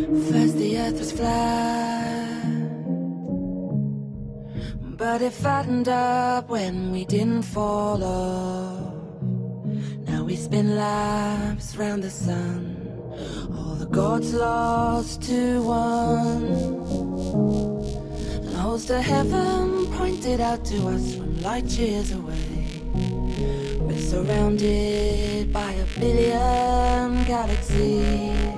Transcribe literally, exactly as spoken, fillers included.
First the earth was flat, but it fattened up when we didn't fall off. Now we spin laps round the sun, all the gods lost to one. And holes to heaven pointed out to us from light years away. We're surrounded by a billion galaxies.